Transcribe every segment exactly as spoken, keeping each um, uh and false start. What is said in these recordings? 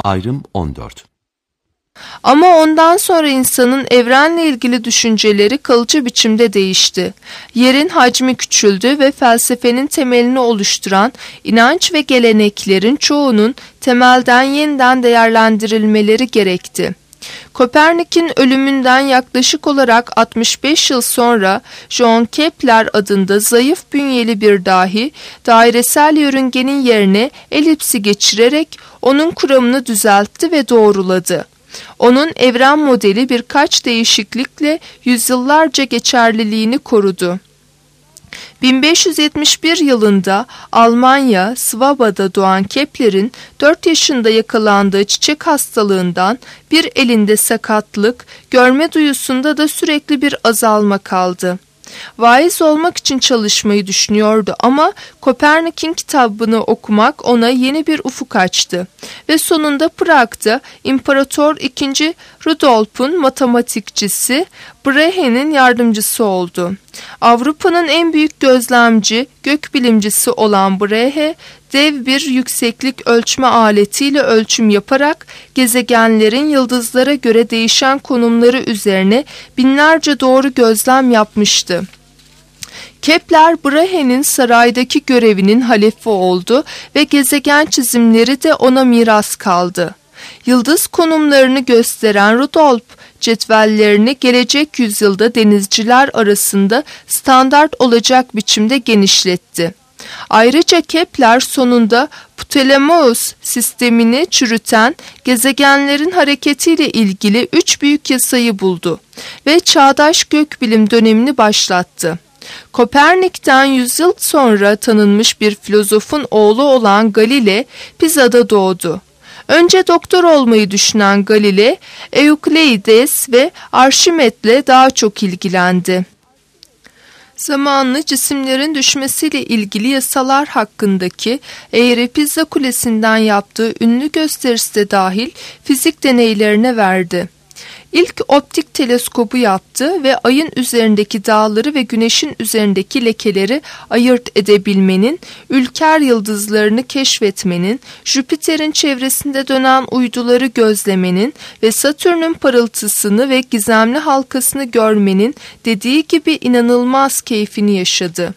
Ayrım on dört. Ama ondan sonra insanın evrenle ilgili düşünceleri kalıcı biçimde değişti. Yerin hacmi küçüldü ve felsefenin temelini oluşturan inanç ve geleneklerin çoğunun temelden yeniden değerlendirilmeleri gerekti. Kopernik'in ölümünden yaklaşık olarak altmış beş yıl sonra John Kepler adında zayıf bünyeli bir dahi dairesel yörüngenin yerine elipsi geçirerek onun kuramını düzeltti ve doğruladı. Onun evren modeli birkaç değişiklikle yüzyıllarca geçerliliğini korudu. bin beş yüz yetmiş bir yılında Almanya, Svaba'da doğan Kepler'in dört yaşında yakalandığı çiçek hastalığından bir elinde sakatlık, görme duyusunda da sürekli bir azalma kaldı. Vaiz olmak için çalışmayı düşünüyordu ama Kopernik'in kitabını okumak ona yeni bir ufuk açtı ve sonunda Prag'da İmparator ikinci. Rudolf'un matematikçisi Brahe'nin yardımcısı oldu. Avrupa'nın en büyük gözlemci, gökbilimcisi olan Brahe, dev bir yükseklik ölçme aletiyle ölçüm yaparak gezegenlerin yıldızlara göre değişen konumları üzerine binlerce doğru gözlem yapmıştı. Kepler, Brahe'nin saraydaki görevinin halefi oldu ve gezegen çizimleri de ona miras kaldı. Yıldız konumlarını gösteren Rudolf, cetvellerini gelecek yüzyılda denizciler arasında standart olacak biçimde genişletti. Ayrıca Kepler sonunda Ptolemeus sistemini çürüten gezegenlerin hareketiyle ilgili üç büyük yasayı buldu ve çağdaş gökbilim dönemini başlattı. Kopernik'ten yüzyıl sonra tanınmış bir filozofun oğlu olan Galile, Pisa'da doğdu. Önce doktor olmayı düşünen Galile, Eukleides ve Arşimet'le daha çok ilgilendi. Zamanlı cisimlerin düşmesiyle ilgili yasalar hakkındaki eğri Pisa Kulesi'nden yaptığı ünlü gösterisi de dahil fizik deneylerine verdi. İlk optik teleskobu yaptı ve ayın üzerindeki dağları ve güneşin üzerindeki lekeleri ayırt edebilmenin, ülker yıldızlarını keşfetmenin, Jüpiter'in çevresinde dönen uyduları gözlemenin ve Satürn'ün parıltısını ve gizemli halkasını görmenin dediği gibi inanılmaz keyfini yaşadı.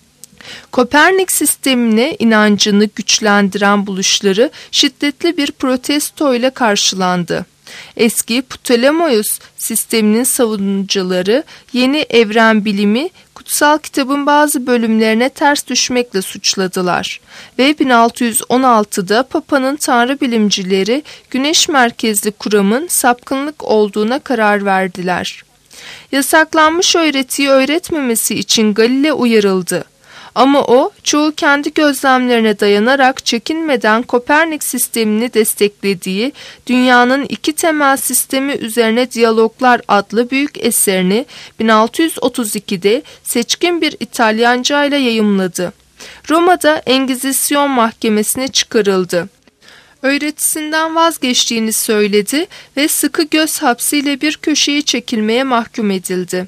Kopernik sistemine inancını güçlendiren buluşları şiddetli bir protesto ile karşılandı. Eski Ptolemeus sisteminin savunucuları yeni evren bilimi kutsal kitabın bazı bölümlerine ters düşmekle suçladılar ve bin altı yüz on altıda Papa'nın tanrı bilimcileri güneş merkezli kuramın sapkınlık olduğuna karar verdiler. Yasaklanmış öğretiyi öğretmemesi için Galile uyarıldı. Ama o, çoğu kendi gözlemlerine dayanarak çekinmeden Kopernik sistemini desteklediği Dünyanın İki Temel Sistemi Üzerine Diyaloglar adlı büyük eserini bin altı yüz otuz ikide seçkin bir İtalyanca ile yayımladı. Roma'da Engizisyon mahkemesine çıkarıldı. Öğretisinden vazgeçtiğini söyledi ve sıkı göz hapsiyle bir köşeye çekilmeye mahkum edildi.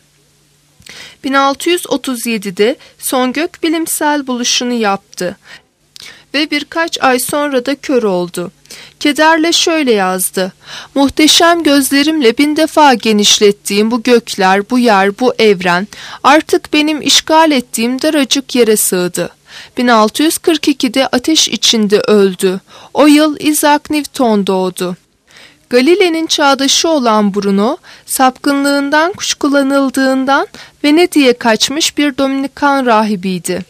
bin altı yüz otuz yedide son gökbilimsel buluşunu yaptı ve birkaç ay sonra da kör oldu. Kederle şöyle yazdı: "Muhteşem gözlerimle bin defa genişlettiğim bu gökler, bu yer, bu evren artık benim işgal ettiğim daracık yere sığdı." bin altı yüz kırk ikide ateş içinde öldü. O yıl Isaac Newton doğdu. Galile'nin çağdaşı olan Bruno, sapkınlığından kuşkulanıldığından Venedik'e kaçmış bir Dominikan rahibiydi.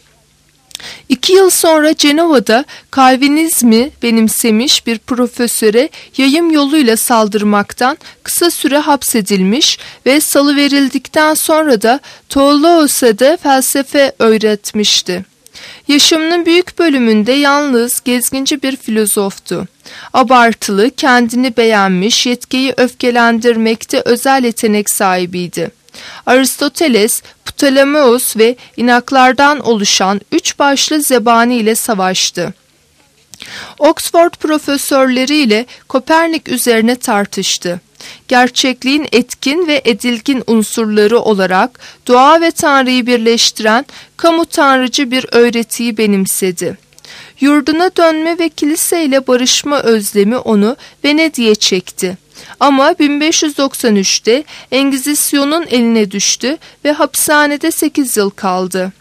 İki yıl sonra Cenova'da Kalvinizmi benimsemiş bir profesöre yayım yoluyla saldırmaktan kısa süre hapsedilmiş ve salıverildikten sonra da Toulouse'da felsefe öğretmişti. Yaşamının büyük bölümünde yalnız gezginci bir filozoftu. Abartılı, kendini beğenmiş, yetkiyi öfkelendirmekte özel yetenek sahibiydi. Aristoteles, Ptolemeus ve inaklardan oluşan üç başlı zebani ile savaştı. Oxford profesörleriyle Kopernik üzerine tartıştı. Gerçekliğin etkin ve edilgin unsurları olarak doğa ve Tanrı'yı birleştiren kamu tanrıcı bir öğretiyi benimsedi. Yurduna dönme ve kiliseyle barışma özlemi onu Venedik'e çekti. Ama bin beş yüz doksan üçte Engizisyon'un eline düştü ve hapishanede sekiz yıl kaldı.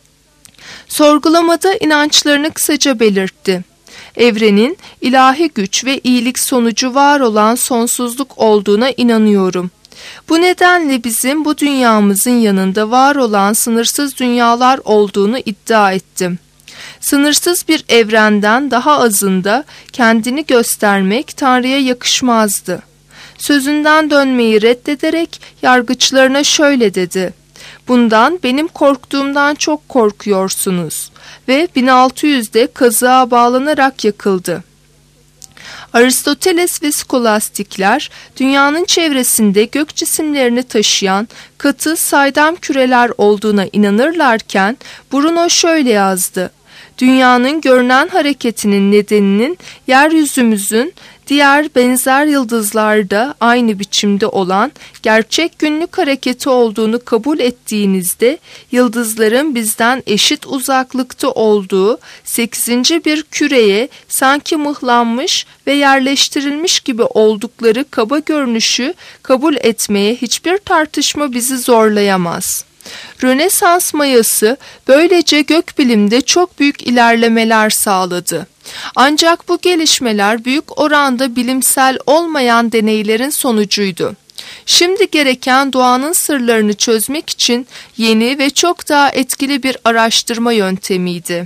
Sorgulamada inançlarını kısaca belirtti. Evrenin ilahi güç ve iyilik sonucu var olan sonsuzluk olduğuna inanıyorum. Bu nedenle bizim bu dünyamızın yanında var olan sınırsız dünyalar olduğunu iddia ettim. Sınırsız bir evrenden daha azında kendini göstermek Tanrı'ya yakışmazdı. Sözünden dönmeyi reddederek yargıçlarına şöyle dedi: "Bundan benim korktuğumdan çok korkuyorsunuz." Ve bin altı yüzde kazığa bağlanarak yakıldı. Aristoteles ve skolastikler dünyanın çevresinde gök cisimlerini taşıyan katı saydam küreler olduğuna inanırlarken Bruno şöyle yazdı: "Dünyanın görünen hareketinin nedeninin yeryüzümüzün diğer benzer yıldızlarda aynı biçimde olan gerçek günlük hareketi olduğunu kabul ettiğinizde yıldızların bizden eşit uzaklıkta olduğu sekizinci bir küreye sanki mıhlanmış ve yerleştirilmiş gibi oldukları kaba görünüşü kabul etmeye hiçbir tartışma bizi zorlayamaz." Rönesans mayası böylece gökbilimde çok büyük ilerlemeler sağladı. Ancak bu gelişmeler büyük oranda bilimsel olmayan deneylerin sonucuydu. Şimdi gereken doğanın sırlarını çözmek için yeni ve çok daha etkili bir araştırma yöntemiydi.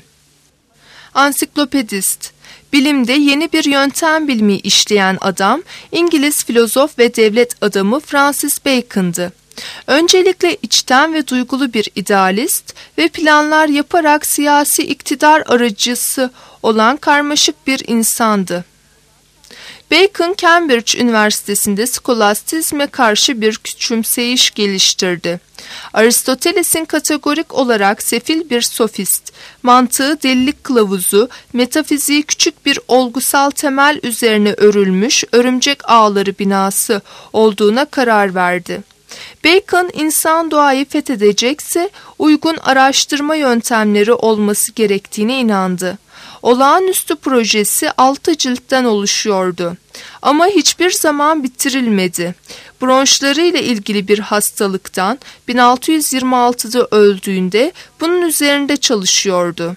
Ansiklopedist, bilimde yeni bir yöntem bilimi işleyen adam, İngiliz filozof ve devlet adamı Francis Bacon'dı. Öncelikle içten ve duygulu bir idealist ve planlar yaparak siyasi iktidar aracısı olan karmaşık bir insandı. Bacon, Cambridge Üniversitesi'nde skolastizme karşı bir küçümseyiş geliştirdi. Aristoteles'in kategorik olarak sefil bir sofist, mantığı delilik kılavuzu, metafiziği küçük bir olgusal temel üzerine örülmüş örümcek ağları binası olduğuna karar verdi. Bacon, insan doğayı fethedecekse uygun araştırma yöntemleri olması gerektiğine inandı. Olağanüstü projesi altı ciltten oluşuyordu. Ama hiçbir zaman bitirilmedi. Bronşları ile ilgili bir hastalıktan bin altı yüz yirmi altıda öldüğünde bunun üzerinde çalışıyordu.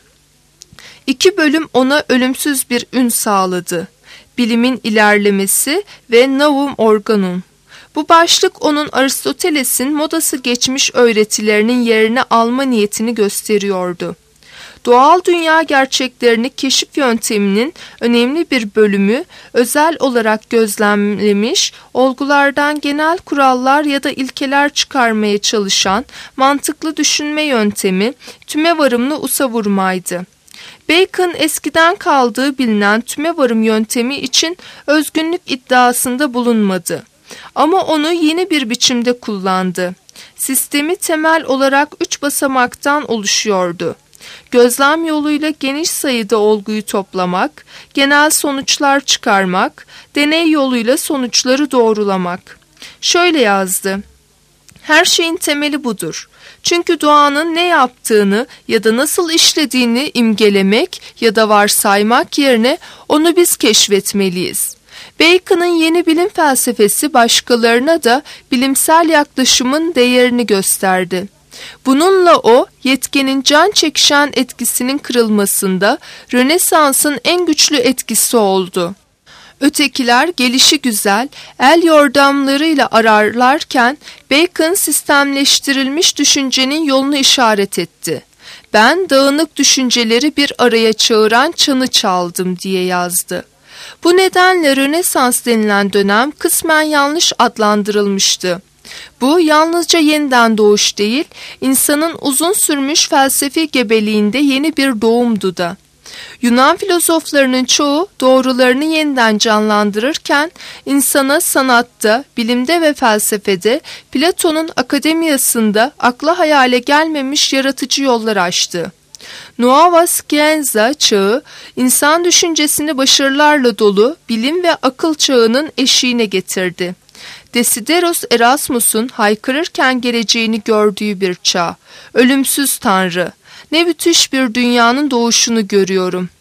İki bölüm ona ölümsüz bir ün sağladı: Bilimin ilerlemesi ve Novum Organum. Bu başlık onun Aristoteles'in modası geçmiş öğretilerinin yerini alma niyetini gösteriyordu. Doğal dünya gerçeklerini keşif yönteminin önemli bir bölümü özel olarak gözlemlemiş, olgulardan genel kurallar ya da ilkeler çıkarmaya çalışan mantıklı düşünme yöntemi tümevarımlı usavurmaydı. Bacon, eskiden kaldığı bilinen tümevarım yöntemi için özgünlük iddiasında bulunmadı. Ama onu yeni bir biçimde kullandı. Sistemi temel olarak üç basamaktan oluşuyordu. Gözlem yoluyla geniş sayıda olguyu toplamak, genel sonuçlar çıkarmak, deney yoluyla sonuçları doğrulamak. Şöyle yazdı: "Her şeyin temeli budur. Çünkü doğanın ne yaptığını ya da nasıl işlediğini imgelemek ya da varsaymak yerine onu biz keşfetmeliyiz." Bacon'ın yeni bilim felsefesi başkalarına da bilimsel yaklaşımın değerini gösterdi. Bununla o, yetkenin can çekişen etkisinin kırılmasında Rönesans'ın en güçlü etkisi oldu. Ötekiler gelişigüzel el yordamlarıyla ararlarken Bacon sistemleştirilmiş düşüncenin yolunu işaret etti. "Ben dağınık düşünceleri bir araya çağıran çanı çaldım" diye yazdı. Bu nedenle Rönesans denilen dönem kısmen yanlış adlandırılmıştı. Bu yalnızca yeniden doğuş değil, insanın uzun sürmüş felsefi gebeliğinde yeni bir doğumdu da. Yunan filozoflarının çoğu doğrularını yeniden canlandırırken insana sanatta, bilimde ve felsefede Platon'un akademiyasında akla hayale gelmemiş yaratıcı yollar açtı. Nuova Scienza çağı, insan düşüncesini başarılarla dolu bilim ve akıl çağının eşiğine getirdi. Desideros Erasmus'un haykırırken geleceğini gördüğü bir çağ. Ölümsüz Tanrı, ne müthiş bir dünyanın doğuşunu görüyorum.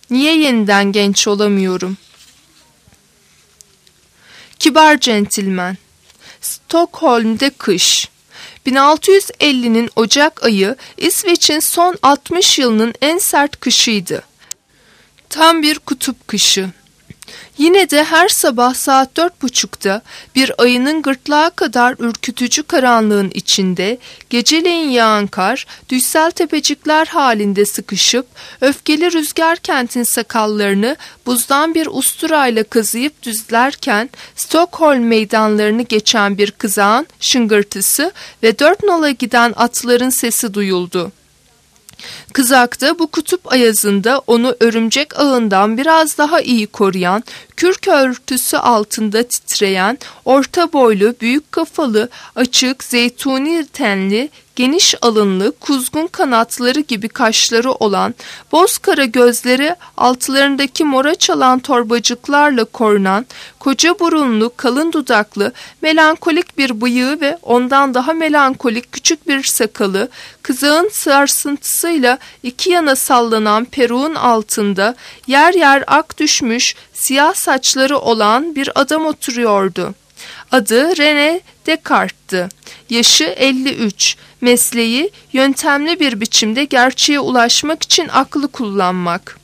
Niye yeniden genç olamıyorum? Kibar centilmen. Stockholm'de kış. bin altı yüz ellinin Ocak ayı İsveç'in son altmış yılının en sert kışıydı. Tam bir kutup kışı. Yine de her sabah saat dört buçukta bir ayının gırtlağı kadar ürkütücü karanlığın içinde geceleyin yağan kar düşsel tepecikler halinde sıkışıp öfkeli rüzgar kentin sakallarını buzdan bir usturayla kazıyıp düzlerken Stockholm meydanlarını geçen bir kızağın şıngırtısı ve dört nala giden atların sesi duyuldu. Kızakta bu kutup ayazında onu örümcek ağından biraz daha iyi koruyan, kürk örtüsü altında titreyen, orta boylu, büyük kafalı, açık, zeytuni tenli, geniş alınlı, kuzgun kanatları gibi kaşları olan, bozkara gözleri altlarındaki mora çalan torbacıklarla korunan, koca burunlu, kalın dudaklı, melankolik bir bıyığı ve ondan daha melankolik küçük bir sakalı, kızağın sarsıntısıyla iki yana sallanan peruğun altında yer yer ak düşmüş, siyah saçları olan bir adam oturuyordu. Adı René Descartes'tı. Yaşı elli üç. Mesleği yöntemli bir biçimde gerçeğe ulaşmak için aklı kullanmak.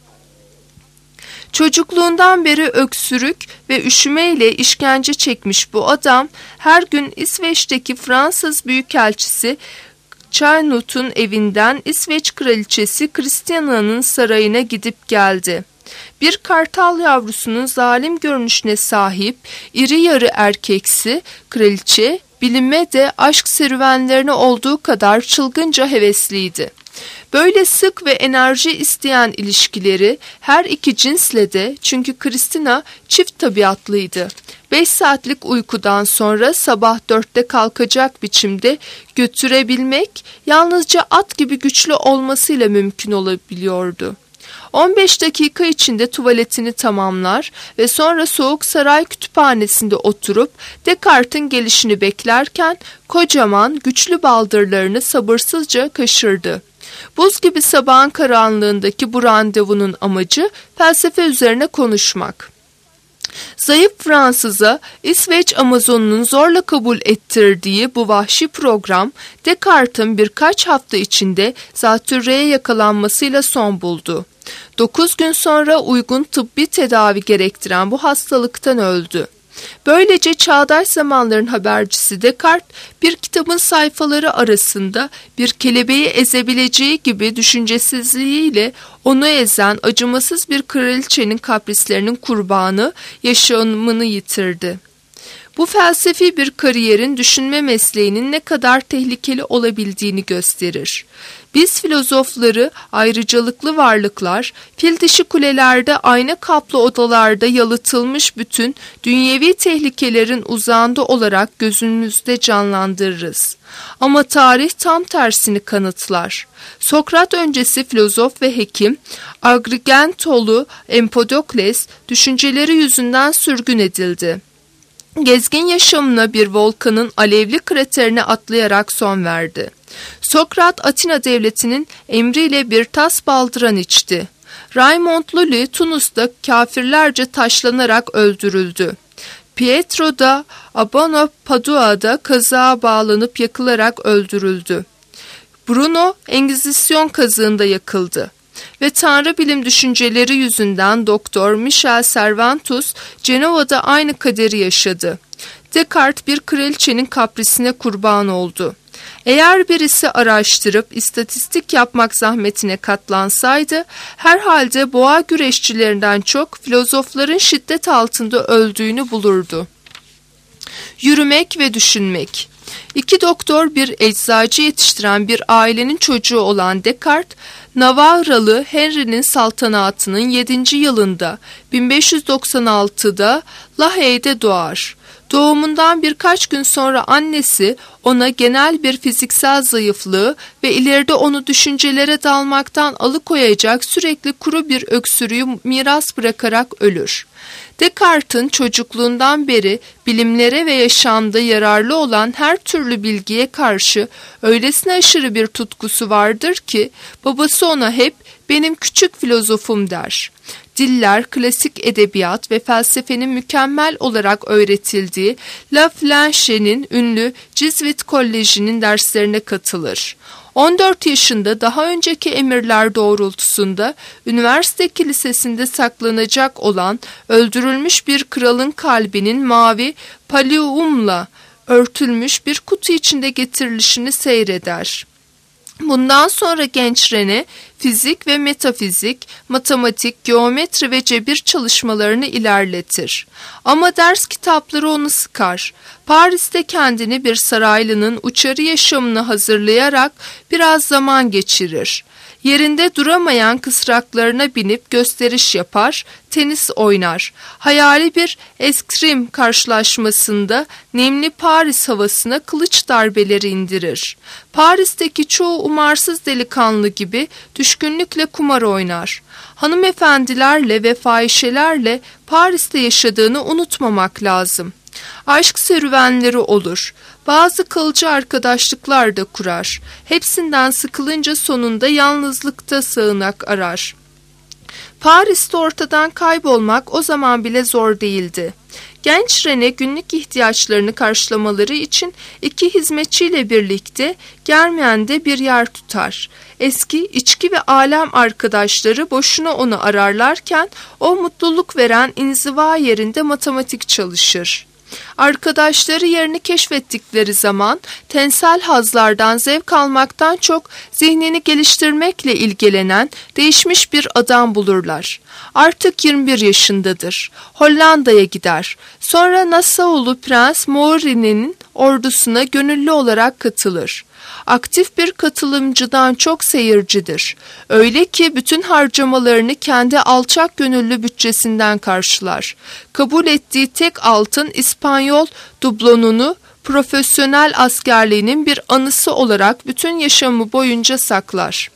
Çocukluğundan beri öksürük ve üşümeyle işkence çekmiş bu adam her gün İsveç'teki Fransız Büyükelçisi Charnot'un evinden İsveç Kraliçesi Christiana'nın sarayına gidip geldi. Bir kartal yavrusunun zalim görünüşüne sahip, iri yarı erkeksi kraliçe, bilime de aşk serüvenlerine olduğu kadar çılgınca hevesliydi. Böyle sık ve enerji isteyen ilişkileri her iki cinsle de, çünkü Christina çift tabiatlıydı. Beş saatlik uykudan sonra sabah dörtte kalkacak biçimde götürebilmek yalnızca at gibi güçlü olmasıyla mümkün olabiliyordu. on beş dakika içinde tuvaletini tamamlar ve sonra soğuk saray kütüphanesinde oturup Descartes'in gelişini beklerken kocaman güçlü baldırlarını sabırsızca kaşırdı. Buz gibi sabahın karanlığındaki bu randevunun amacı felsefe üzerine konuşmak. Zayıf Fransız'a İsveç Amazonu'nun zorla kabul ettirdiği bu vahşi program Descartes'in birkaç hafta içinde zatürreye yakalanmasıyla son buldu. Dokuz gün sonra uygun tıbbi tedavi gerektiren bu hastalıktan öldü. Böylece çağdaş zamanların habercisi Descartes bir kitabın sayfaları arasında bir kelebeği ezebileceği gibi düşüncesizliğiyle onu ezen acımasız bir kraliçenin kaprislerinin kurbanı, yaşamını yitirdi. Bu felsefi bir kariyerin düşünme mesleğinin ne kadar tehlikeli olabildiğini gösterir. Biz filozofları ayrıcalıklı varlıklar, fil dişi kulelerde ayna kaplı odalarda yalıtılmış bütün dünyevi tehlikelerin uzağında olarak gözümüzde canlandırırız. Ama tarih tam tersini kanıtlar. Sokrat öncesi filozof ve hekim Agrigentolu Empedokles düşünceleri yüzünden sürgün edildi. Gezgin yaşamına bir volkanın alevli kraterine atlayarak son verdi. Sokrat Atina devletinin emriyle bir tas baldıran içti. Raymond Lully Tunus'ta kafirlerce taşlanarak öldürüldü. Pietro da Abano Padua'da kazığa bağlanıp yakılarak öldürüldü. Bruno Engizisyon kazığında yakıldı. Ve tanrı bilim düşünceleri yüzünden Doktor Michel Cervantes Cenova'da aynı kaderi yaşadı. Descartes bir kraliçenin kaprisine kurban oldu. Eğer birisi araştırıp istatistik yapmak zahmetine katlansaydı, herhalde boğa güreşçilerinden çok filozofların şiddet altında öldüğünü bulurdu. Yürümek ve düşünmek. İki doktor bir eczacı yetiştiren bir ailenin çocuğu olan Descartes, Navarralı Henry'nin saltanatının yedinci yılında bin beş yüz doksan altıda La Haye'de doğar. Doğumundan birkaç gün sonra annesi ona genel bir fiziksel zayıflığı ve ileride onu düşüncelere dalmaktan alıkoyacak sürekli kuru bir öksürüğü miras bırakarak ölür. Descartes'in çocukluğundan beri bilimlere ve yaşamda yararlı olan her türlü bilgiye karşı öylesine aşırı bir tutkusu vardır ki babası ona hep "benim küçük filozofum" der. Diller, klasik edebiyat ve felsefenin mükemmel olarak öğretildiği La Flanche'nin ünlü Jesuit Koleji'nin derslerine katılır. on dört yaşında daha önceki emirler doğrultusunda üniversite kilisesinde saklanacak olan öldürülmüş bir kralın kalbinin mavi palliumla örtülmüş bir kutu içinde getirilişini seyreder. Bundan sonra genç René fizik ve metafizik, matematik, geometri ve cebir çalışmalarını ilerletir. Ama ders kitapları onu sıkar. Paris'te kendini bir saraylının uçarı yaşamını hazırlayarak biraz zaman geçirir. Yerinde duramayan kısraklarına binip gösteriş yapar, tenis oynar. Hayali bir eskrim karşılaşmasında nemli Paris havasına kılıç darbeleri indirir. Paris'teki çoğu umarsız delikanlı gibi düşkünlükle kumar oynar. Hanımefendilerle ve fahişelerle Paris'te yaşadığını unutmamak lazım. Aşk serüvenleri olur. Bazı kalıcı arkadaşlıklar da kurar. Hepsinden sıkılınca sonunda yalnızlıkta sığınak arar. Paris'te ortadan kaybolmak o zaman bile zor değildi. Genç René günlük ihtiyaçlarını karşılamaları için iki hizmetçiyle birlikte Germien'de bir yer tutar. Eski içki ve alem arkadaşları boşuna onu ararlarken o mutluluk veren inziva yerinde matematik çalışır. Arkadaşları yerini keşfettikleri zaman tensel hazlardan zevk almaktan çok zihnini geliştirmekle ilgilenen değişmiş bir adam bulurlar. Artık yirmi bir yaşındadır. Hollanda'ya gider. Sonra Nassau'lu Prens Mauri'nin ordusuna gönüllü olarak katılır. Aktif bir katılımcıdan çok seyircidir. Öyle ki bütün harcamalarını kendi alçak gönüllü bütçesinden karşılar. Kabul ettiği tek altın İspanyol dublonunu profesyonel askerliğinin bir anısı olarak bütün yaşamı boyunca saklar.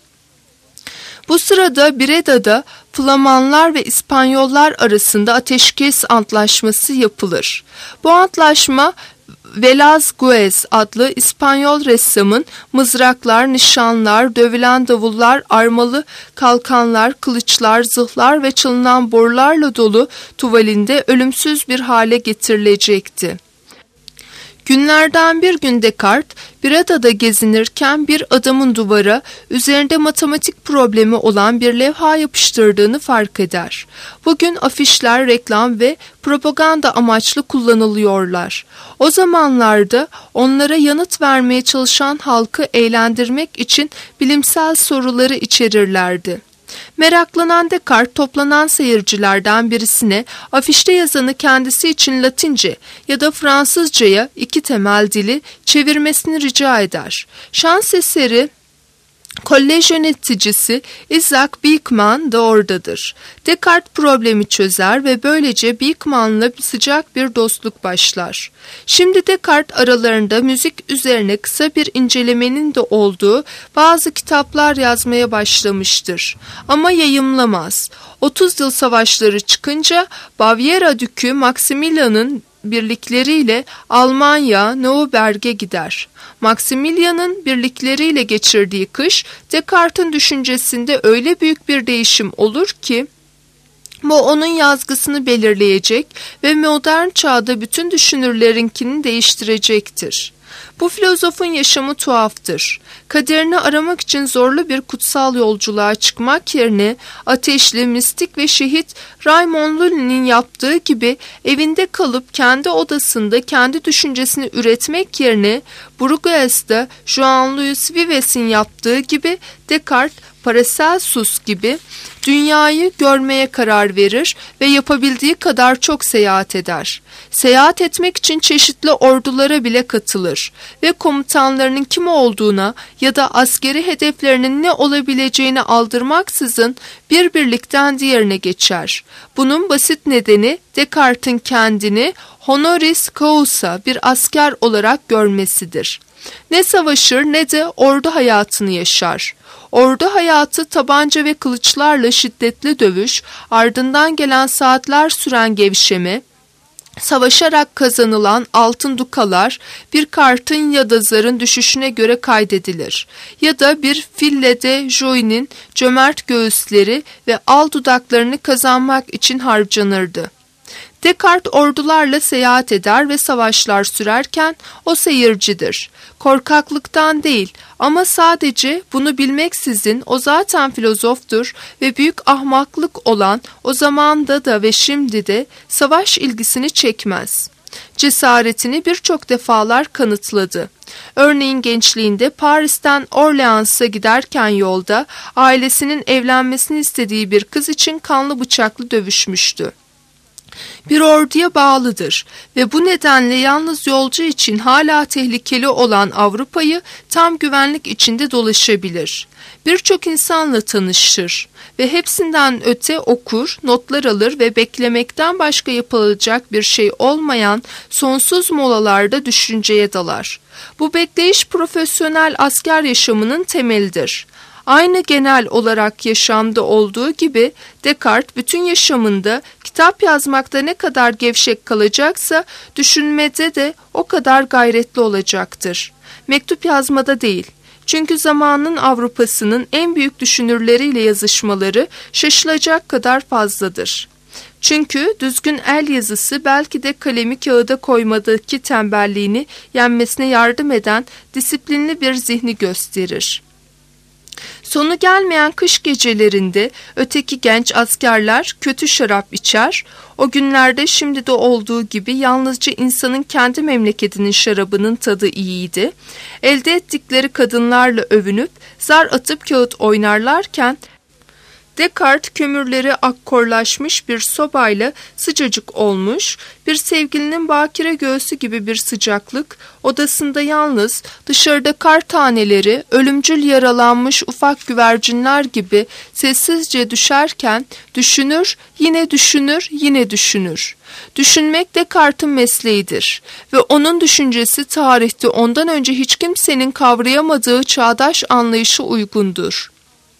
Bu sırada Breda'da Flamanlar ve İspanyollar arasında ateşkes antlaşması yapılır. Bu antlaşma Velázquez adlı İspanyol ressamın mızraklar, nişanlar, dövülen davullar, armalı kalkanlar, kılıçlar, zırhlar ve çalınan borularla dolu tuvalinde ölümsüz bir hale getirilecekti. Günlerden bir gün Descartes, Breda'da gezinirken bir adamın duvara üzerinde matematik problemi olan bir levha yapıştırdığını fark eder. Bugün afişler reklam ve propaganda amaçlı kullanılıyorlar. O zamanlarda onlara yanıt vermeye çalışan halkı eğlendirmek için bilimsel soruları içerirlerdi. Meraklanan Descartes toplanan seyircilerden birisine afişte yazanı kendisi için Latince ya da Fransızcaya iki temel dili çevirmesini rica eder. Şans eseri kolej yöneticisi Isaac Beekman da oradadır. Descartes problemi çözer ve böylece Beekman'la sıcak bir dostluk başlar. Şimdi Descartes aralarında müzik üzerine kısa bir incelemenin de olduğu bazı kitaplar yazmaya başlamıştır. Ama yayımlamaz. otuz yıl savaşları çıkınca Bavyera Dükü Maximilian'ın birlikleriyle Almanya, Neuberg'e gider. Maximilian'ın birlikleriyle geçirdiği kış, Descartes'in düşüncesinde öyle büyük bir değişim olur ki, bu onun yazgısını belirleyecek ve modern çağda bütün düşünürlerinkini değiştirecektir. Bu filozofun yaşamı tuhaftır. Kaderini aramak için zorlu bir kutsal yolculuğa çıkmak yerine ateşli, mistik ve şehit Raymond Lully'nin yaptığı gibi evinde kalıp kendi odasında kendi düşüncesini üretmek yerine Bruegels'te Jean-Louis Vives'in yaptığı gibi Descartes, Paracelsus gibi dünyayı görmeye karar verir ve yapabildiği kadar çok seyahat eder. Seyahat etmek için çeşitli ordulara bile katılır ve komutanlarının kim olduğuna ya da askeri hedeflerinin ne olabileceğini aldırmaksızın bir birlikten diğerine geçer. Bunun basit nedeni Descartes'in kendini honoris causa bir asker olarak görmesidir. Ne savaşır ne de ordu hayatını yaşar. Ordu hayatı tabanca ve kılıçlarla arasında şiddetli dövüş, ardından gelen saatler süren gevşeme, savaşarak kazanılan altın dukalar bir kartın ya da zarın düşüşüne göre kaydedilir ya da bir fille de Jouy'nin cömert göğüsleri ve al dudaklarını kazanmak için harcanırdı. Descartes ordularla seyahat eder ve savaşlar sürerken o seyircidir. Korkaklıktan değil ama sadece bunu bilmeksizin o zaten filozoftur ve büyük ahmaklık olan o zamanda da ve şimdi de savaş ilgisini çekmez. Cesaretini birçok defalar kanıtladı. Örneğin gençliğinde Paris'ten Orleans'a giderken yolda ailesinin evlenmesini istediği bir kız için kanlı bıçaklı dövüşmüştü. Bir orduya bağlıdır ve bu nedenle yalnız yolcu için hala tehlikeli olan Avrupa'yı tam güvenlik içinde dolaşabilir. Birçok insanla tanışır ve hepsinden öte okur, notlar alır ve beklemekten başka yapılacak bir şey olmayan sonsuz molalarda düşünceye dalar. Bu bekleyiş profesyonel asker yaşamının temelidir. Aynı genel olarak yaşamda olduğu gibi Descartes bütün yaşamında kitap yazmakta ne kadar gevşek kalacaksa düşünmede de o kadar gayretli olacaktır. Mektup yazmada değil. Çünkü zamanın Avrupa'sının en büyük düşünürleriyle yazışmaları şaşılacak kadar fazladır. Çünkü düzgün el yazısı belki de kalemi kağıda koymadaki tembelliğini yenmesine yardım eden disiplinli bir zihni gösterir. Sonu gelmeyen kış gecelerinde öteki genç askerler kötü şarap içer, o günlerde şimdi de olduğu gibi yalnızca insanın kendi memleketinin şarabının tadı iyiydi. Elde ettikleri kadınlarla övünüp zar atıp kağıt oynarlarken Descartes kömürleri akkorlaşmış bir sobayla sıcacık olmuş, bir sevgilinin bakire göğsü gibi bir sıcaklık, odasında yalnız, dışarıda kar taneleri, ölümcül yaralanmış ufak güvercinler gibi sessizce düşerken düşünür, yine düşünür, yine düşünür. Düşünmek Descartes'in mesleğidir ve onun düşüncesi tarihte ondan önce hiç kimsenin kavrayamadığı çağdaş anlayışa uygundur.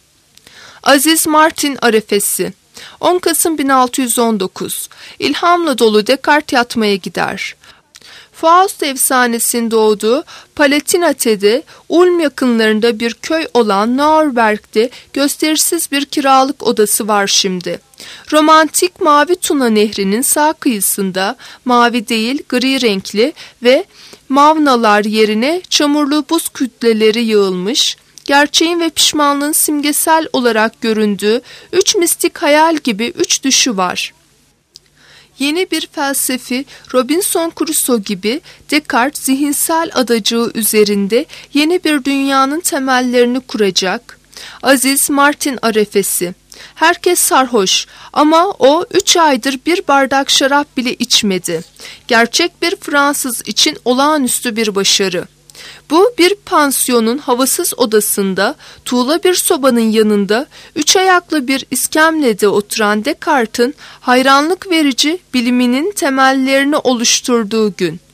Aziz Martin arefesi on Kasım bin altı yüz on dokuz İlhamla dolu Descartes yatmaya gider. Faust efsanesinin doğduğu Palatinate'de Ulm yakınlarında bir köy olan Naurberg'de gösterişsiz bir kiralık odası var şimdi. Romantik Mavi Tuna Nehri'nin sağ kıyısında mavi değil gri renkli ve mavnalar yerine çamurlu buz kütleleri yığılmış, gerçeğin ve pişmanlığın simgesel olarak göründüğü üç mistik hayal gibi üç düşü var. Yeni bir felsefi Robinson Crusoe gibi Descartes zihinsel adacığı üzerinde yeni bir dünyanın temellerini kuracak. Aziz Martin arefesi. Herkes sarhoş ama o üç aydır bir bardak şarap bile içmedi. Gerçek bir Fransız için olağanüstü bir başarı. Bu bir pansiyonun havasız odasında, tuğla bir sobanın yanında, üç ayaklı bir iskemlede oturan Descartes'in hayranlık verici biliminin temellerini oluşturduğu gün.